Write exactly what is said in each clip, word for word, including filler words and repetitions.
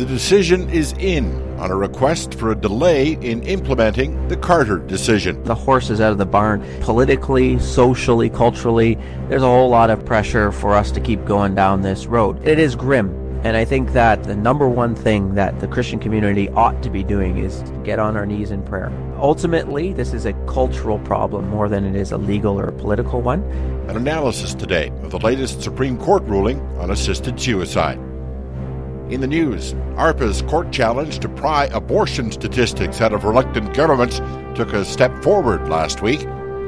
the decision is in on a request for a delay in implementing the Carter decision. The horse is out of the barn. Politically, socially, culturally, there's a whole lot of pressure for us to keep going down this road. It is grim. And I think that the number one thing that the Christian community ought to be doing is to get on our knees in prayer. Ultimately, this is a cultural problem more than it is a legal or a political one. An analysis today of the latest Supreme Court ruling on assisted suicide. In the news, ARPA's court challenge to pry abortion statistics out of reluctant governments took a step forward last week.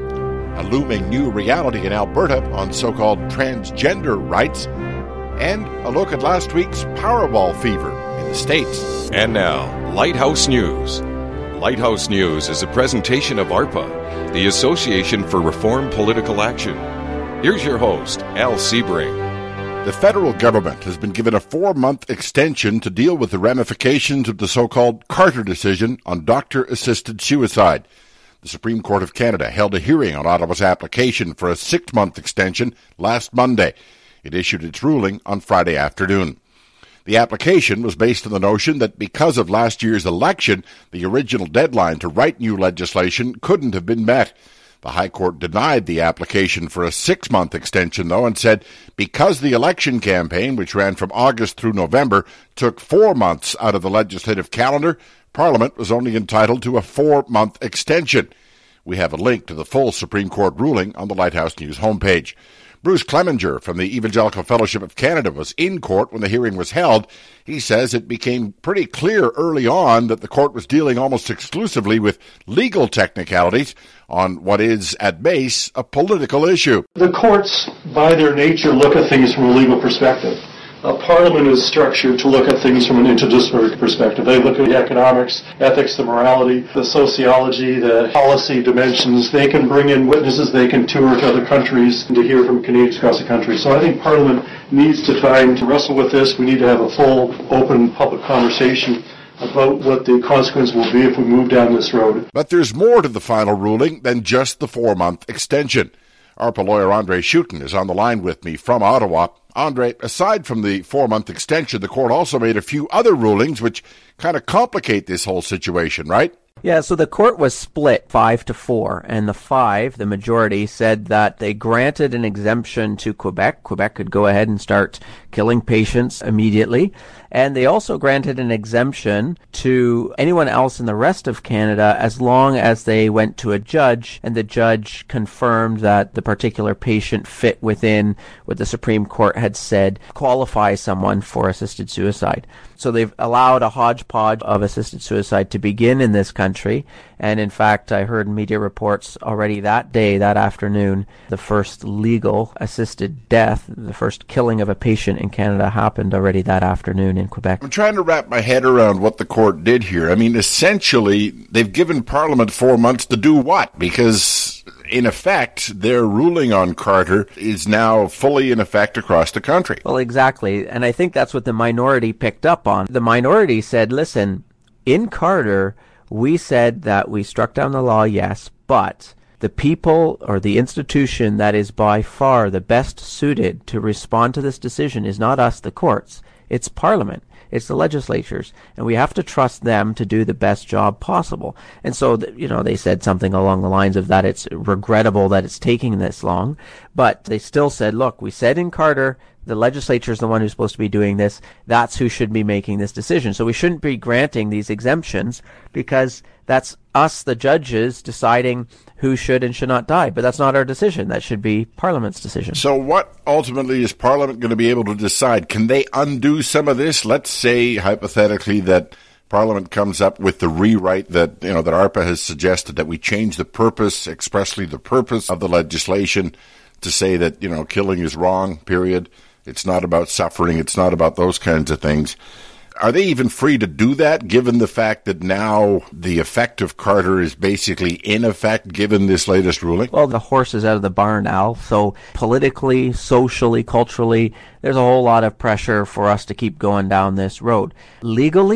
A looming new reality in Alberta on so-called transgender rights. And a look at last week's Powerball fever in the States. And now, Lighthouse News. Lighthouse News is a presentation of ARPA, the Association for Reform Political Action. Here's your host, Al Sebring. The federal government has been given a four-month extension to deal with the ramifications of the so-called Carter decision on doctor-assisted suicide. The Supreme Court of Canada held a hearing on Ottawa's application for a six-month extension last Monday. It issued its ruling on Friday afternoon. The application was based on the notion that because of last year's election, the original deadline to write new legislation couldn't have been met. The High Court denied the application for a six-month extension, though, and said because the election campaign, which ran from August through November, took four months out of the legislative calendar, Parliament was only entitled to a four-month extension. We have a link to the full Supreme Court ruling on the Lighthouse News homepage. Bruce Clemenger from the Evangelical Fellowship of Canada was in court when the hearing was held. He says it became pretty clear early on that the court was dealing almost exclusively with legal technicalities on what is, at base, a political issue. The courts, by their nature, look at things from a legal perspective. A parliament is structured to look at things from an interdisciplinary perspective. They look at the economics, ethics, the morality, the sociology, the policy dimensions. They can bring in witnesses. They can tour to other countries and to hear from Canadians across the country. So I think Parliament needs to try and to wrestle with this. We need to have a full, open, public conversation about what the consequence will be if we move down this road. But there's more to the final ruling than just the four-month extension. ARPA lawyer Andre Schutten is on the line with me from Ottawa. Andre, aside from the four-month extension, the court also made a few other rulings which kind of complicate this whole situation, right? Yeah, so the court was split five to four, and the five, the majority, said that they granted an exemption to Quebec. Quebec could go ahead and start killing patients immediately. And they also granted an exemption to anyone else in the rest of Canada as long as they went to a judge and the judge confirmed that the particular patient fit within what the Supreme Court had said qualifies someone for assisted suicide. So they've allowed a hodgepodge of assisted suicide to begin in this country. And in fact, I heard media reports already that day, that afternoon, the first legal assisted death, the first killing of a patient in Canada happened already that afternoon in Quebec. I'm trying to wrap my head around what the court did here. I mean, essentially, they've given Parliament four months to do what? Because, in effect, their ruling on Carter is now fully in effect across the country. Well, exactly. And I think that's what the minority picked up on. The minority said, listen, in Carter, we said that we struck down the law, yes, but the people or the institution that is by far the best suited to respond to this decision is not us, the courts. It's Parliament. It's the legislatures. And we have to trust them to do the best job possible. And so, you know, they said something along the lines of that it's regrettable that it's taking this long. But they still said, look, we said in Carter, the legislature is the one who's supposed to be doing this. That's who should be making this decision. So we shouldn't be granting these exemptions because that's us, the judges, deciding who should and should not die. But that's not our decision. That should be Parliament's decision. So what ultimately is Parliament going to be able to decide? Can they undo some of this? Let's say, hypothetically, that Parliament comes up with the rewrite that, you know, that ARPA has suggested, that we change the purpose, expressly the purpose of the legislation to say that, you know, killing is wrong, period. It's not about suffering. It's not about those kinds of things. Are they even free to do that, given the fact that now the effect of Carter is basically in effect, given this latest ruling? Well, the horse is out of the barn, Al. So politically, socially, culturally, there's a whole lot of pressure for us to keep going down this road. Legally,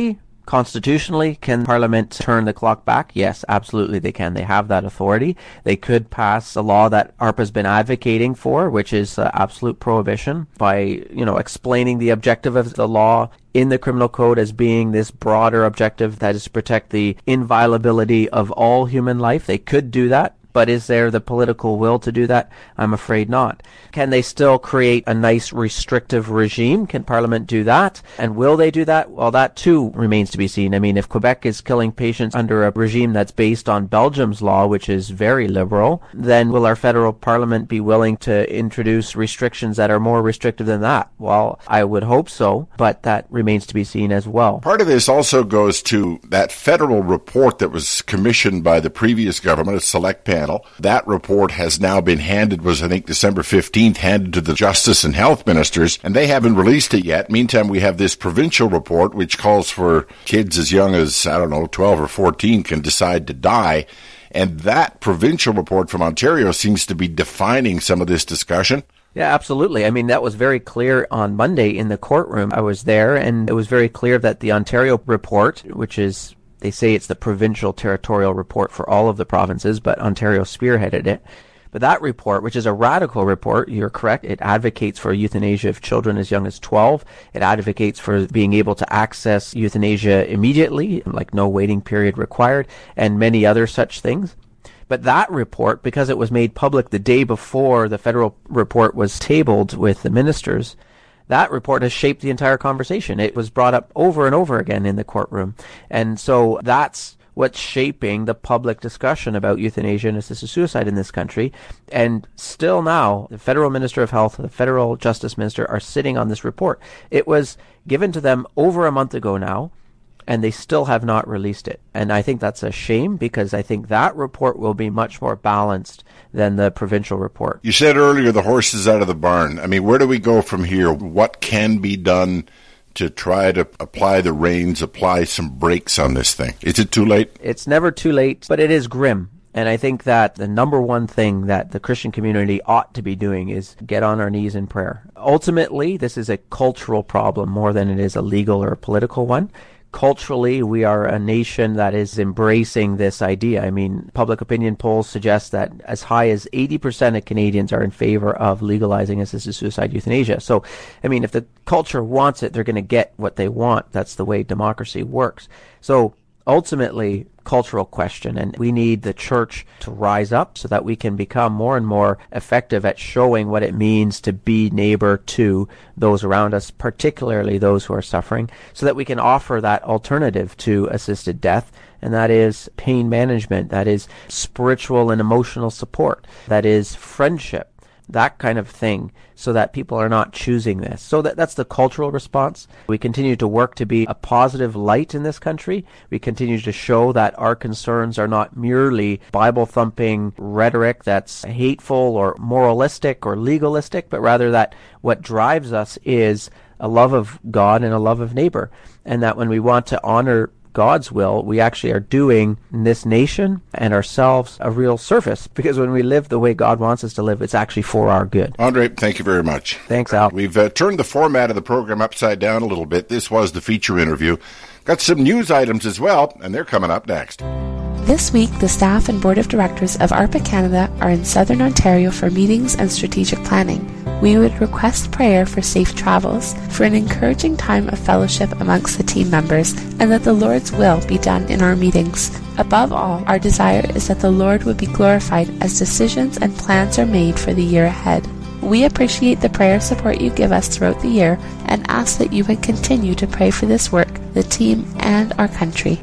Constitutionally, can Parliament turn the clock back? Yes, absolutely they can. They have that authority. They could pass a law that ARPA's been advocating for, which is uh, absolute prohibition, by, you know, explaining the objective of the law in the criminal code as being this broader objective that is to protect the inviolability of all human life. They could do that. But is there the political will to do that? I'm afraid not. Can they still create a nice restrictive regime? Can Parliament do that? And will they do that? Well, that too remains to be seen. I mean, if Quebec is killing patients under a regime that's based on Belgium's law, which is very liberal, then will our federal Parliament be willing to introduce restrictions that are more restrictive than that? Well, I would hope so, but that remains to be seen as well. Part of this also goes to that federal report that was commissioned by the previous government, a select panel. That report has now been handed, was I think December fifteenth, handed to the Justice and Health Ministers, and they haven't released it yet. Meantime, we have this provincial report which calls for kids as young as, I don't know, twelve or fourteen can decide to die. And that provincial report from Ontario seems to be defining some of this discussion. Yeah, absolutely. I mean, that was very clear on Monday in the courtroom. I was there, and it was very clear that the Ontario report, which is, they say it's the provincial territorial report for all of the provinces, but Ontario spearheaded it. But that report, which is a radical report, you're correct, it advocates for euthanasia of children as young as twelve. It advocates for being able to access euthanasia immediately, like no waiting period required, and many other such things. But that report, because it was made public the day before the federal report was tabled with the ministers, that report has shaped the entire conversation. It was brought up over and over again in the courtroom. And so that's what's shaping the public discussion about euthanasia and assisted suicide in this country. And still now, the federal Minister of Health, the federal Justice Minister are sitting on this report. It was given to them over a month ago now, and they still have not released it. And I think that's a shame, because I think that report will be much more balanced than the provincial report. You said earlier the horse is out of the barn. I mean, where do we go from here? What can be done to try to apply the reins, apply some brakes on this thing? Is it too late? It's never too late, but it is grim. And I think that the number one thing that the Christian community ought to be doing is get on our knees in prayer. Ultimately, this is a cultural problem more than it is a legal or a political one. Culturally, we are a nation that is embracing this idea. I mean, public opinion polls suggest that as high as eighty percent of Canadians are in favor of legalizing assisted suicide euthanasia. So, I mean, if the culture wants it, they're going to get what they want. That's the way democracy works. So, ultimately, cultural question, and we need the church to rise up so that we can become more and more effective at showing what it means to be neighbor to those around us, particularly those who are suffering, so that we can offer that alternative to assisted death, and that is pain management, that is spiritual and emotional support, that is friendship, that kind of thing, so that people are not choosing this. So that that's the cultural response. We continue to work to be a positive light in this country. We continue to show that our concerns are not merely Bible-thumping rhetoric that's hateful or moralistic or legalistic, but rather that what drives us is a love of God and a love of neighbor. And that when we want to honor God's will, we actually are doing this nation and ourselves a real service, because when we live the way God wants us to live, it's actually for our good. Andre, thank you very much. Thanks, Al. We've uh, turned the format of the program upside down a little bit. This was the feature interview. Got some news items as well, and they're coming up next. This week, the staff and board of directors of ARPA Canada are in Southern Ontario for meetings and strategic planning. We would request prayer for safe travels, for an encouraging time of fellowship amongst the team members, and that the Lord's will be done in our meetings. Above all, our desire is that the Lord would be glorified as decisions and plans are made for the year ahead. We appreciate the prayer support you give us throughout the year and ask that you would continue to pray for this work, the team, and our country.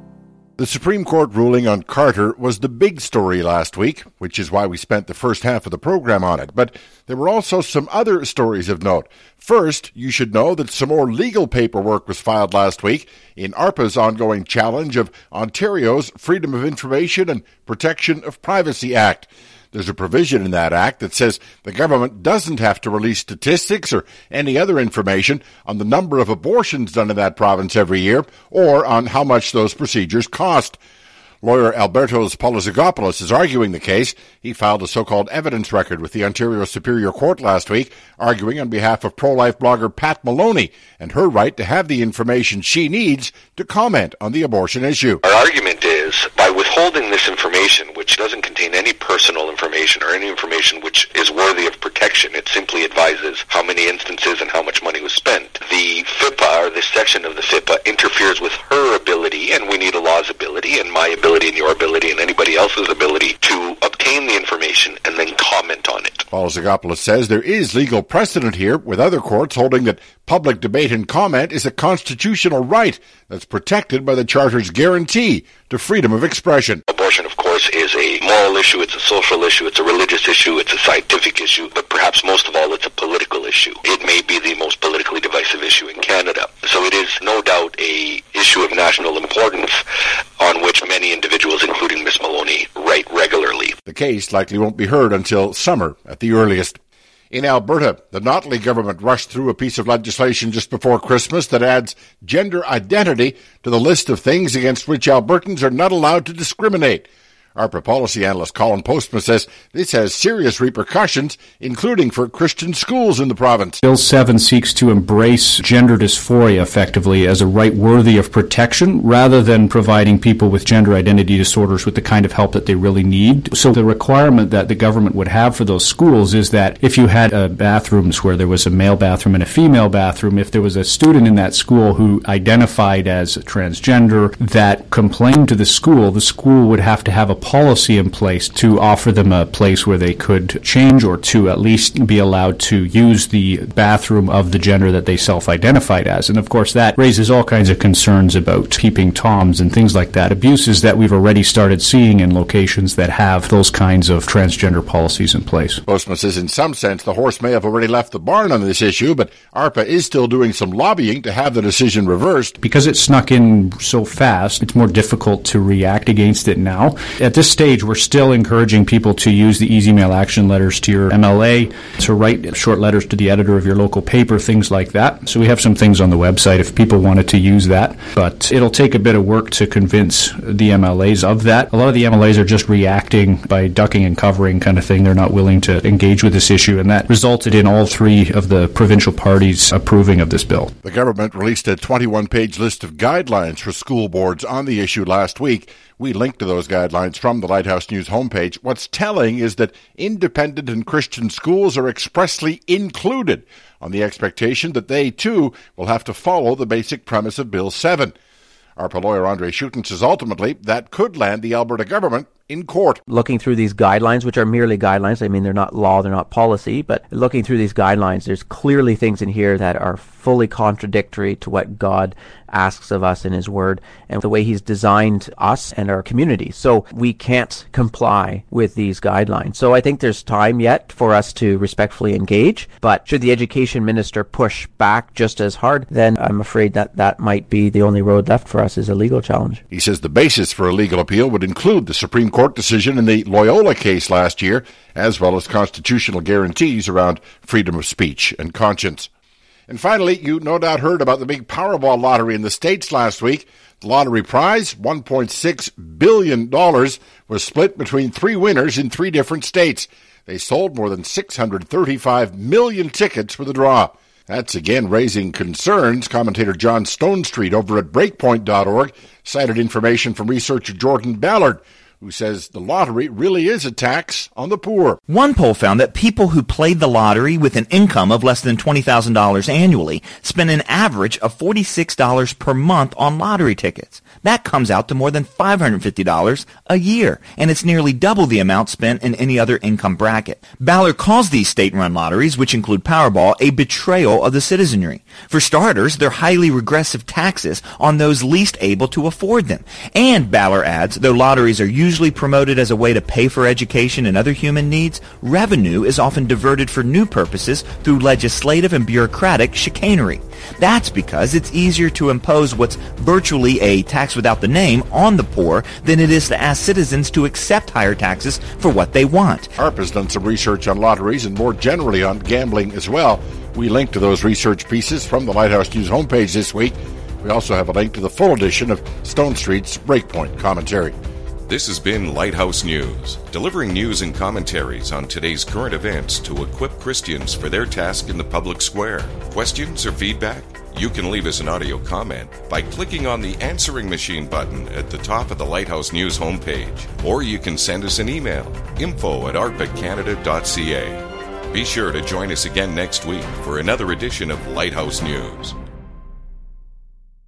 The Supreme Court ruling on Carter was the big story last week, which is why we spent the first half of the program on it. But there were also some other stories of note. First, you should know that some more legal paperwork was filed last week in ARPA's ongoing challenge of Ontario's Freedom of Information and Protection of Privacy Act. There's a provision in that act that says the government doesn't have to release statistics or any other information on the number of abortions done in that province every year or on how much those procedures cost. Lawyer Albertos Polozagopoulos is arguing the case. He filed a so-called evidence record with the Ontario Superior Court last week, arguing on behalf of pro-life blogger Pat Maloney and her right to have the information she needs to comment on the abortion issue. Our argument is, by withholding this information, which doesn't contain any personal information or any information which is worthy of protection, it simply advises how many instances and how much money was spent. The FIPPA, or this section of the FIPPA, interferes with her ability, and we need a law's ability, and my ability, and your ability, and anybody else's ability to obtain the information and then comment on it. Polozagopoulos says there is legal precedent here, with other courts holding that public debate and comment is a constitutional right that's protected by the Charter's guarantee to freedom of expression. Abortion, of course, is a moral issue, it's a social issue, it's a religious issue, it's a scientific issue, but perhaps most of all, it's a political issue. It may be the most politically divisive issue in Canada. So it is no doubt a issue of national importance on which many individuals, including Miz Maloney, write regularly. The case likely won't be heard until summer at the earliest. In Alberta, the Notley government rushed through a piece of legislation just before Christmas that adds gender identity to the list of things against which Albertans are not allowed to discriminate. ARPA policy analyst Colin Postma says this has serious repercussions, including for Christian schools in the province. Bill seven seeks to embrace gender dysphoria effectively as a right worthy of protection rather than providing people with gender identity disorders with the kind of help that they really need. So the requirement that the government would have for those schools is that if you had uh, bathrooms where there was a male bathroom and a female bathroom, if there was a student in that school who identified as transgender that complained to the school, the school would have to have a policy in place to offer them a place where they could change or to at least be allowed to use the bathroom of the gender that they self-identified as. And of course that raises all kinds of concerns about peeping toms and things like that, abuses that we've already started seeing in locations that have those kinds of transgender policies in place. Postma says in some sense the horse may have already left the barn on this issue, but ARPA is still doing some lobbying to have the decision reversed. Because it snuck in so fast, it's more difficult to react against it now. At this stage, we're still encouraging people to use the easy mail action letters to your M L A, to write short letters to the editor of your local paper, things like that. So we have some things on the website if people wanted to use that. But it'll take a bit of work to convince the M L As of that. A lot of the M L As are just reacting by ducking and covering kind of thing. They're not willing to engage with this issue, and that resulted in all three of the provincial parties approving of this bill. The government released a twenty-one page list of guidelines for school boards on the issue last week. We linked to those guidelines from the Lighthouse News homepage. What's telling is that independent and Christian schools are expressly included on the expectation that they, too, will have to follow the basic premise of Bill seven. ARPA lawyer Andre Schutten says ultimately that could land the Alberta government in court. Looking through these guidelines, which are merely guidelines, I mean, they're not law, they're not policy, but looking through these guidelines, there's clearly things in here that are fully contradictory to what God asks of us in His Word and the way He's designed us and our community. So we can't comply with these guidelines. So I think there's time yet for us to respectfully engage, but should the education minister push back just as hard, then I'm afraid that that might be the only road left for us is a legal challenge. He says the basis for a legal appeal would include the Supreme Court decision in the Loyola case last year, as well as constitutional guarantees around freedom of speech and conscience. And finally, you no doubt heard about the big Powerball lottery in the States last week. The lottery prize, one point six billion dollars, was split between three winners in three different states. They sold more than six hundred thirty-five million tickets for the draw. That's again raising concerns. Commentator John Stonestreet over at Breakpoint dot org cited information from researcher Jordan Ballard, who says the lottery really is a tax on the poor. One poll found that people who played the lottery with an income of less than twenty thousand dollars annually spent an average of forty-six dollars per month on lottery tickets. That comes out to more than five hundred fifty dollars a year, and it's nearly double the amount spent in any other income bracket. Ballard calls these state-run lotteries, which include Powerball, a betrayal of the citizenry. For starters, they're highly regressive taxes on those least able to afford them. And, Ballard adds, though lotteries are usually usually promoted as a way to pay for education and other human needs, revenue is often diverted for new purposes through legislative and bureaucratic chicanery. That's because it's easier to impose what's virtually a tax without the name on the poor than it is to ask citizens to accept higher taxes for what they want. ARP has done some research on lotteries and more generally on gambling as well. We link to those research pieces from the Lighthouse News homepage this week. We also have a link to the full edition of Stonestreet's Breakpoint commentary. This has been Lighthouse News, delivering news and commentaries on today's current events to equip Christians for their task in the public square. Questions or feedback? You can leave us an audio comment by clicking on the answering machine button at the top of the Lighthouse News homepage, or you can send us an email, info at arpa canada dot c a. Be sure to join us again next week for another edition of Lighthouse News.